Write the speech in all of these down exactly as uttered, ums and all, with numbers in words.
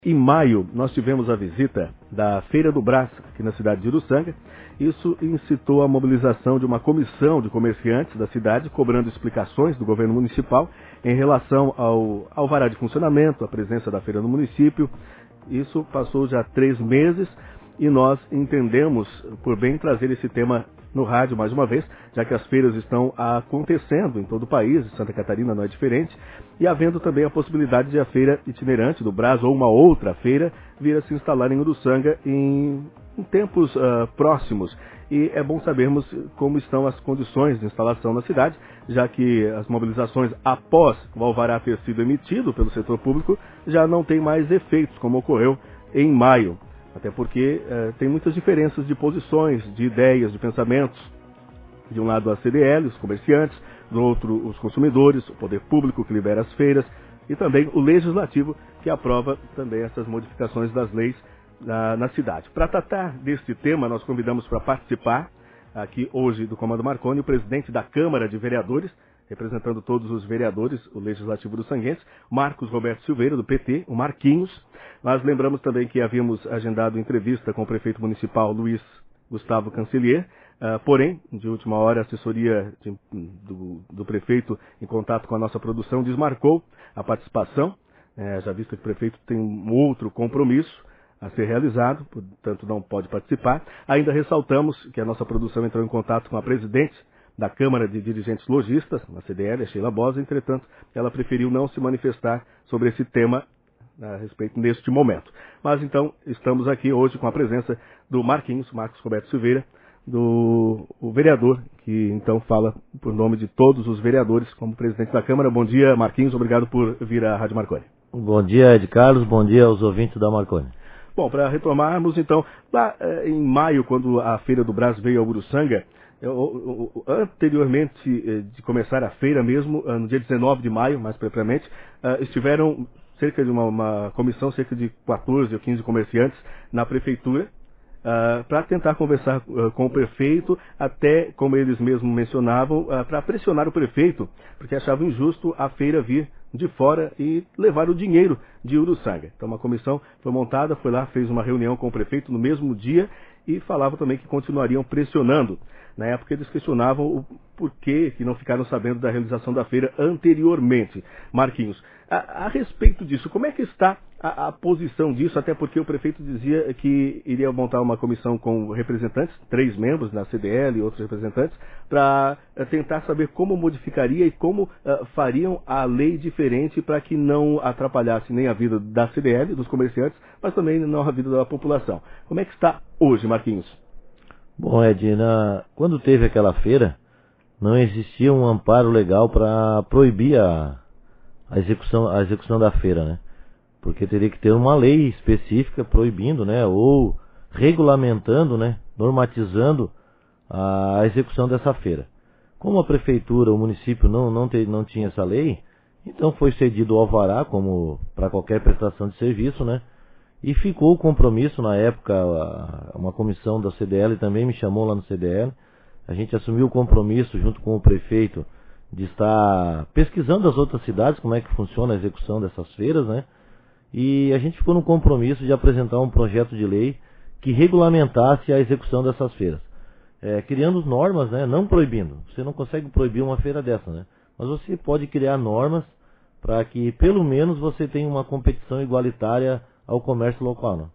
Em maio, nós tivemos a visita da Feira do Brás, aqui na cidade de Uruçanga. Isso incitou a mobilização de uma comissão de comerciantes da cidade, cobrando explicações do governo municipal em relação ao alvará de funcionamento, a presença da feira no município. Isso passou já três meses e nós entendemos por bem trazer esse tema no rádio mais uma vez, já que as feiras estão acontecendo em todo o país, Santa Catarina não é diferente, e havendo também a possibilidade de a feira itinerante do Brás ou uma outra feira vir a se instalar em Uruçanga em, em tempos uh, próximos. E é bom sabermos como estão as condições de instalação na cidade, já que as mobilizações após o alvará ter sido emitido pelo setor público já não tem mais efeitos, como ocorreu em maio. Até porque eh, tem muitas diferenças de posições, de ideias, de pensamentos. De um lado a C D L, os comerciantes, do outro os consumidores, o poder público que libera as feiras e também o legislativo que aprova também essas modificações das leis na, na cidade. Para tratar deste tema, nós convidamos para participar aqui hoje do Comando Marconi o presidente da Câmara de Vereadores, representando todos os vereadores, o Legislativo do Sanguense, Marcos Roberto Silveira, do P T, o Marquinhos. Nós lembramos também que havíamos agendado entrevista com o prefeito municipal Luiz Gustavo Cancelier, uh, porém, de última hora, a assessoria de, do, do prefeito, em contato com a nossa produção, desmarcou a participação, uh, já visto que o prefeito tem um outro compromisso a ser realizado, portanto não pode participar. Ainda ressaltamos que a nossa produção entrou em contato com a presidente da Câmara de Dirigentes Lojistas, na C D L, a Sheila Bosa, entretanto, ela preferiu não se manifestar sobre esse tema a respeito neste momento. Mas então, estamos aqui hoje com a presença do Marquinhos, Marcos Roberto Silveira, do o vereador, que então fala por nome de todos os vereadores como presidente da Câmara. Bom dia, Marquinhos, obrigado por vir à Rádio Marconi. Bom dia, Ed Carlos, bom dia aos ouvintes da Marconi. Bom, para retomarmos então, lá em maio, quando a Feira do Brás veio a Uruçanga, Eu, eu, anteriormente de começar a feira mesmo, no dia dezenove de maio, mais propriamente, estiveram cerca de uma, uma comissão, cerca de quatorze ou quinze comerciantes na prefeitura, para tentar conversar com o prefeito, até, como eles mesmos mencionavam, para pressionar o prefeito, porque achavam injusto a feira vir de fora e levar o dinheiro de Uruçanga. Então uma comissão foi montada, foi lá, fez uma reunião com o prefeito no mesmo dia e falava também que continuariam pressionando. Na época eles questionavam o porquê que não ficaram sabendo da realização da feira anteriormente. Marquinhos, a, a respeito disso, como é que está a, a posição disso? Até porque o prefeito dizia que iria montar uma comissão com representantes, três membros da C D L e outros representantes, para uh, tentar saber como modificaria e como uh, fariam a lei diferente para que não atrapalhasse nem a vida da C D L, dos comerciantes, mas também não a vida da população. Como é que está hoje, Marquinhos? Bom, Edna, quando teve aquela feira, não existia um amparo legal para proibir a, a, execução, a execução da feira, né? Porque teria que ter uma lei específica proibindo, né? Ou regulamentando, né? Normatizando a execução dessa feira. Como a prefeitura, o município não, não, te, não tinha essa lei, então foi cedido o alvará, como para qualquer prestação de serviço, né? E ficou o compromisso, na época, uma comissão da C D L também me chamou lá no C D L. A gente assumiu o compromisso, junto com o prefeito, de estar pesquisando as outras cidades, como é que funciona a execução dessas feiras, né? E a gente ficou no compromisso de apresentar um projeto de lei que regulamentasse a execução dessas feiras. É, criando normas, né? Não proibindo. Você não consegue proibir uma feira dessa, né? Mas você pode criar normas para que, pelo menos, você tenha uma competição igualitária ao comércio local, né?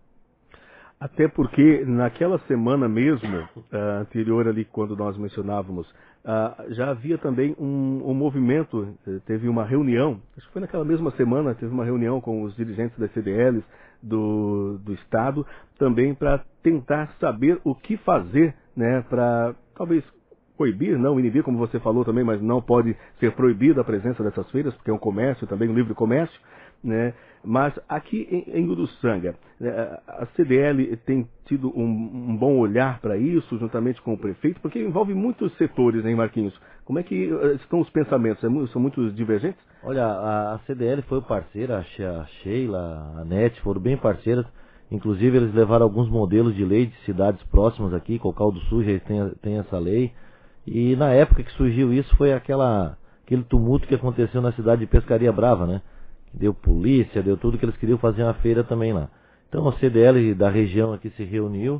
Até porque naquela semana mesmo, uh, anterior ali, quando nós mencionávamos, uh, já havia também um, um movimento, teve uma reunião, acho que foi naquela mesma semana, teve uma reunião com os dirigentes das C D Ls do, do Estado, também para tentar saber o que fazer, né, para talvez proibir, não inibir, como você falou também, mas não pode ser proibida a presença dessas feiras, porque é um comércio também, um livre comércio, né? Mas aqui em, em Uruçanga, a C D L tem tido um, um bom olhar para isso, juntamente com o prefeito, porque envolve muitos setores, hein, Marquinhos? Como é que estão os pensamentos? São muito divergentes? Olha, a C D L foi parceira, a Sheila, a NET foram bem parceiras. Inclusive eles levaram alguns modelos de lei de cidades próximas aqui, Cocal do Sul já tem, tem essa lei. E na época que surgiu isso foi aquela, aquele tumulto que aconteceu na cidade de Pescaria Brava, né? deu polícia, deu tudo que eles queriam fazer uma feira também lá. Então a C D L da região aqui se reuniu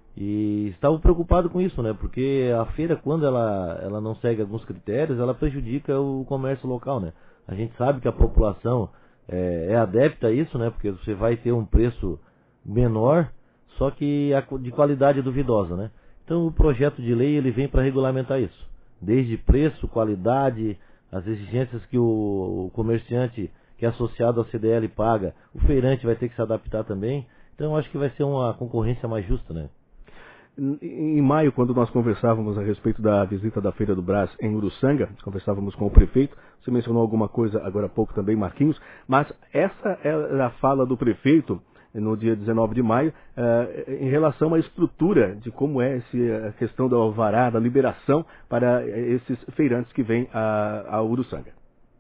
e estavam preocupados com isso, né? Porque a feira, quando ela, ela não segue alguns critérios, ela prejudica o comércio local, né? A gente sabe que a população é, é adepta a isso, né? Porque você vai ter um preço menor, só que de qualidade duvidosa, né? Então o projeto de lei ele vem para regulamentar isso, desde preço, qualidade, as exigências que o, o comerciante que é associado ao C D L paga, o feirante vai ter que se adaptar também. Então eu acho que vai ser uma concorrência mais justa, né? Em maio, quando nós conversávamos a respeito da visita da Feira do Brás em Uruçanga, conversávamos com o prefeito, você mencionou alguma coisa agora há pouco também, Marquinhos, mas essa era a fala do prefeito no dia dezenove de maio, uh, em relação à estrutura de como é esse, a questão do alvará, da liberação para esses feirantes que vêm a, a Uruçanga.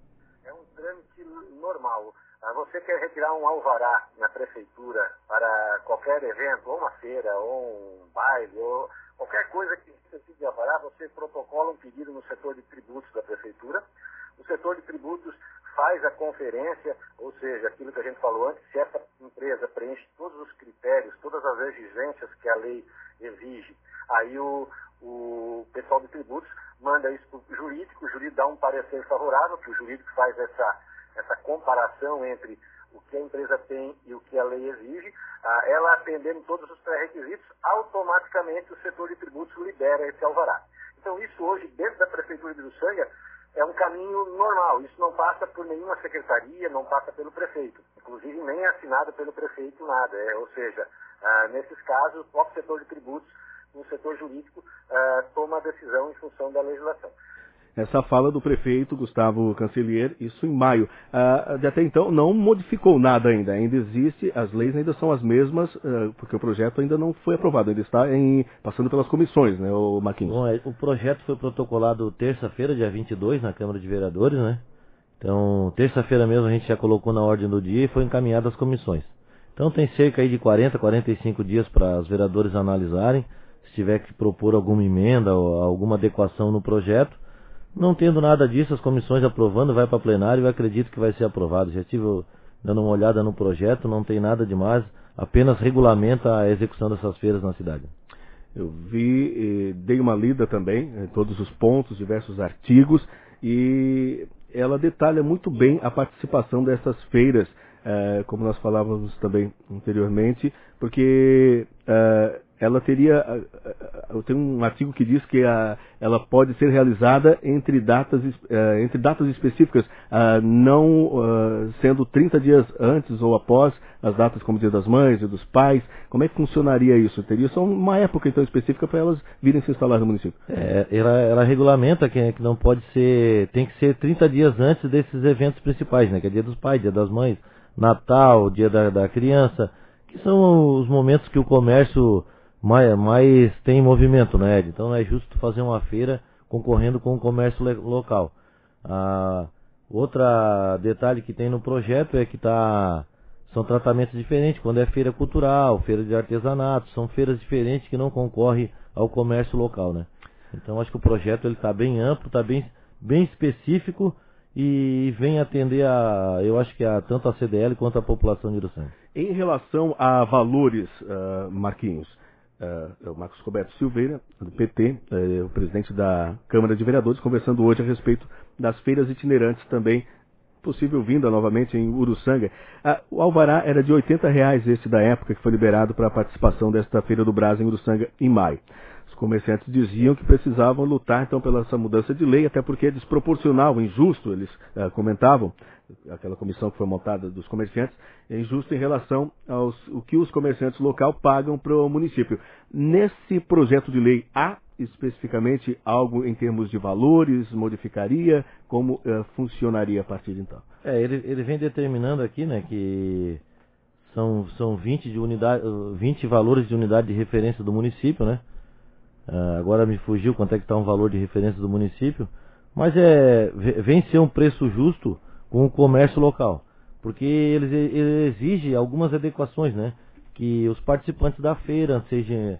É um trâmite normal. Você quer retirar um alvará na prefeitura para qualquer evento, ou uma feira, ou um baile, ou qualquer coisa que precise de alvará, você protocola um pedido no setor de tributos da prefeitura. O setor de tributos faz a conferência, ou seja, aquilo que a gente falou antes, se essa empresa preenche todos os critérios, todas as exigências que a lei exige, aí o, o pessoal de tributos manda isso para o jurídico, o jurídico dá um parecer favorável, que o jurídico faz essa, essa comparação entre o que a empresa tem e o que a lei exige, ah, ela atendendo todos os pré-requisitos, automaticamente o setor de tributos libera esse alvará. Então isso hoje, dentro da Prefeitura de Uruçanga, é um caminho normal, isso não passa por nenhuma secretaria, não passa pelo prefeito, inclusive nem é assinado pelo prefeito nada, é, ou seja, ah, nesses casos o próprio setor de tributos, no setor jurídico, ah, toma a decisão em função da legislação. Essa fala do prefeito Gustavo Cancellier, isso em maio. Ah, de até então não modificou nada ainda, ainda existe, as leis ainda são as mesmas, ah, porque o projeto ainda não foi aprovado, ainda está em, passando pelas comissões, né, o Marquinhos? Bom, o projeto foi protocolado terça-feira, dia vinte e dois, na Câmara de Vereadores, né? Então, terça-feira mesmo a gente já colocou na ordem do dia e foi encaminhado às comissões. Então tem cerca aí de quarenta, quarenta e cinco dias para os vereadores analisarem, se tiver que propor alguma emenda ou alguma adequação no projeto. Não tendo nada disso, as comissões aprovando, vai para plenário e eu acredito que vai ser aprovado. Já estive dando uma olhada no projeto, não tem nada demais, apenas regulamenta a execução dessas feiras na cidade. Eu vi, eh, dei uma lida também, em todos os pontos, diversos artigos, e ela detalha muito bem a participação dessas feiras, eh, como nós falávamos também anteriormente, porque eh, ela teria, tem um artigo que diz que a, ela pode ser realizada entre datas, uh, entre datas específicas, uh, não uh, sendo trinta dias antes ou após as datas como Dia das Mães e dos Pais. Como é que funcionaria isso? Teria só uma época então específica para elas virem se instalar no município? É, ela, ela regulamenta que, que não pode ser, tem que ser trinta dias antes desses eventos principais, né? Que é Dia dos Pais, Dia das Mães, Natal, Dia da, da Criança, que são os momentos que o comércio mais, mais tem movimento, né, Ed? Então não é justo fazer uma feira concorrendo com o comércio local. Ah, outra detalhe que tem no projeto é que tá, são tratamentos diferentes. Quando é feira cultural, feira de artesanato, são feiras diferentes que não concorrem ao comércio local, né? Então acho que o projeto ele está bem amplo, está bem, bem específico e vem atender a, eu acho que a tanto a C D L quanto a população de Uruçanga. Em relação a valores, uh, Marquinhos, Uh, o Marcos Roberto Silveira, do P T, uh, o presidente da Câmara de Vereadores, conversando hoje a respeito das feiras itinerantes também, possível vinda novamente em Uruçanga. Uh, o alvará era de oitenta reais, esse da época, que foi liberado para a participação desta Feira do Brás em Uruçanga em maio. Os comerciantes diziam que precisavam lutar então pela essa mudança de lei, até porque é desproporcional, injusto, eles uh, comentavam, aquela comissão que foi montada dos comerciantes, é injusto em relação aos o que os comerciantes local pagam para o município. Nesse projeto de lei, há especificamente algo em termos de valores, modificaria, como uh, funcionaria a partir de então? É, ele, ele vem determinando aqui, né, que são, são vinte, de unidade, vinte valores de unidade de referência do município, né? Uh, agora me fugiu quanto é que está um valor de referência do município, mas é, vem ser um preço justo com o comércio local, porque eles, eles exigem algumas adequações, né? Que os participantes da feira sejam,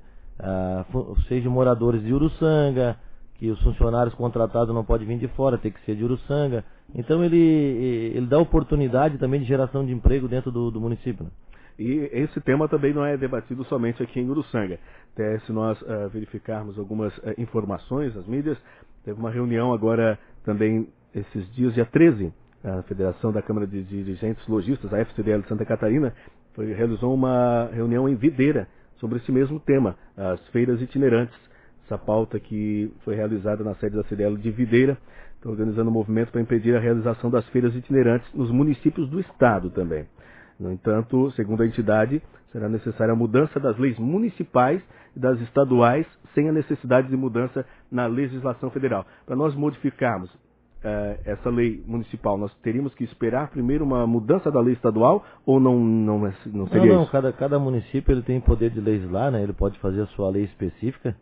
uh, sejam moradores de Uruçanga, que os funcionários contratados não podem vir de fora, tem que ser de Uruçanga. Então ele, ele dá oportunidade também de geração de emprego dentro do, do município, né? E esse tema também não é debatido somente aqui em Uruçanga. Até se nós uh, verificarmos algumas uh, informações nas mídias, teve uma reunião agora também esses dias, dia treze, a Federação da Câmara de Dirigentes Lojistas, a F C D L de Santa Catarina, foi, realizou uma reunião em Videira sobre esse mesmo tema, as feiras itinerantes. Essa pauta que foi realizada na sede da C D L de Videira, está organizando um movimento para impedir a realização das feiras itinerantes nos municípios do estado também. No entanto, segundo a entidade, será necessária a mudança das leis municipais e das estaduais, sem a necessidade de mudança na legislação federal. Para nós modificarmos uh, essa lei municipal, nós teríamos que esperar primeiro uma mudança da lei estadual ou não, não, não seria não, não, isso? Cada, cada município ele tem poder de legislar, né? Ele pode fazer a sua lei específica,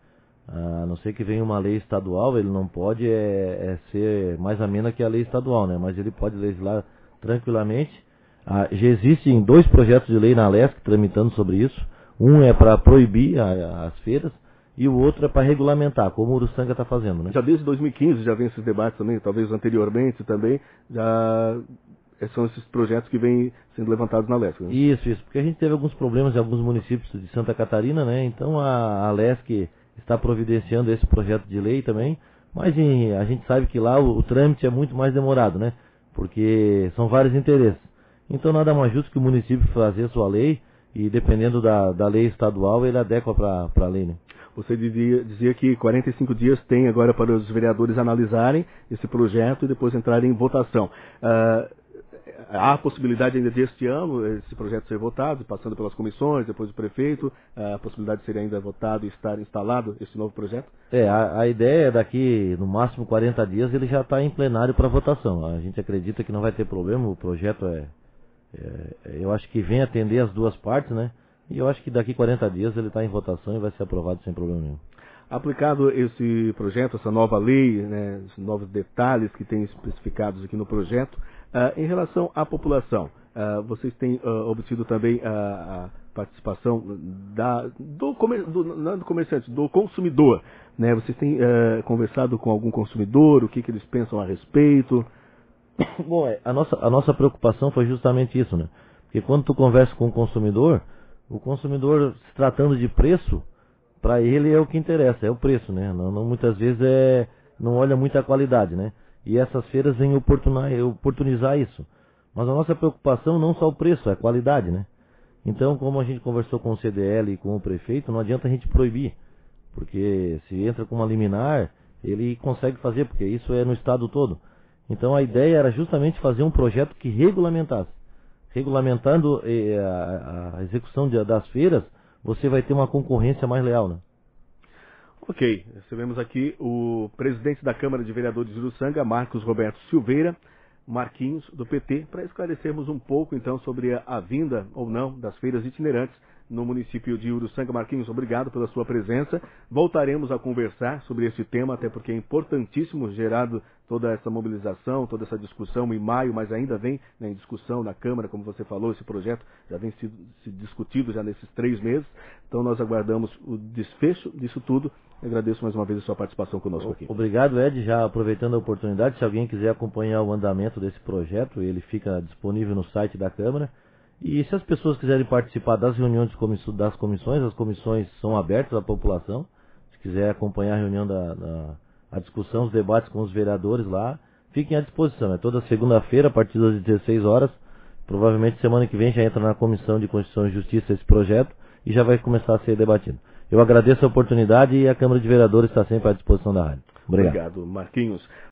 a não ser que venha uma lei estadual, ele não pode é, é ser mais amena que a lei estadual, né? Mas ele pode legislar tranquilamente. Ah, já existem dois projetos de lei na Lesc tramitando sobre isso. Um é para proibir a, as feiras e o outro é para regulamentar, como o Uruçanga está fazendo, né? Já desde dois mil e quinze já vem esses debates também, talvez anteriormente também, já são esses projetos que vêm sendo levantados na Lesc, né? Isso, isso, porque a gente teve alguns problemas em alguns municípios de Santa Catarina, né? Então a, a Lesc está providenciando esse projeto de lei também, mas em, a gente sabe que lá o, o trâmite é muito mais demorado, né? Porque são vários interesses. Então nada mais justo que o município fazer sua lei e dependendo da, da lei estadual ele adequa para a lei, né? Você dizia, dizia que quarenta e cinco dias tem agora para os vereadores analisarem esse projeto e depois entrarem em votação. Uh, há a possibilidade ainda deste ano esse projeto ser votado, passando pelas comissões, depois do prefeito, a possibilidade de ser ainda votado e estar instalado esse novo projeto? É, a, a ideia é daqui no máximo quarenta dias ele já está em plenário para votação. A gente acredita que não vai ter problema, o projeto é... É, eu acho que vem atender as duas partes, né? E eu acho que daqui quarenta dias ele está em votação e vai ser aprovado sem problema nenhum. Aplicado esse projeto, essa nova lei, né, os novos detalhes que tem especificados aqui no projeto, uh, em relação à população, uh, vocês têm uh, obtido também a, a participação da, do, comer, do, não do comerciante, do consumidor, né? Vocês têm uh, conversado com algum consumidor, o que, que eles pensam a respeito? Bom, a nossa, a nossa preocupação foi justamente isso, né? Porque quando tu conversa com o consumidor, o consumidor, se tratando de preço, para ele é o que interessa, é o preço, né? Não, não, muitas vezes é, não olha muito a qualidade, né? E essas feiras vêm oportunizar, oportunizar isso. Mas a nossa preocupação não só o preço, é a qualidade, né? Então, como a gente conversou com o C D L e com o prefeito, não adianta a gente proibir. Porque se entra com uma liminar, ele consegue fazer, porque isso é no estado todo. Então a ideia era justamente fazer um projeto que regulamentasse. Regulamentando eh, a, a execução de, das feiras, você vai ter uma concorrência mais leal, né? Ok, recebemos aqui o presidente da Câmara de Vereadores de Uruçanga, Marcos Roberto Silveira, Marquinhos, do P T, para esclarecermos um pouco então sobre a, a vinda ou não das feiras itinerantes no município de Uruçanga. Marquinhos, obrigado pela sua presença. Voltaremos a conversar sobre esse tema, até porque é importantíssimo, gerado toda essa mobilização, toda essa discussão em maio, mas ainda vem, né, em discussão na Câmara, como você falou, esse projeto já vem sido se discutido já nesses três meses. Então nós aguardamos o desfecho disso tudo. Eu agradeço mais uma vez a sua participação conosco aqui. Obrigado, Ed. Já aproveitando a oportunidade, se alguém quiser acompanhar o andamento desse projeto, ele fica disponível no site da Câmara. E se as pessoas quiserem participar das reuniões das comissões, as comissões são abertas à população. Se quiser acompanhar a reunião da, da a discussão, os debates com os vereadores lá, fiquem à disposição. É toda segunda-feira, a partir das dezesseis horas. Provavelmente semana que vem já entra na Comissão de Constituição e Justiça esse projeto e já vai começar a ser debatido. Eu agradeço a oportunidade e a Câmara de Vereadores está sempre à disposição da rádio. Obrigado. Obrigado, Marquinhos.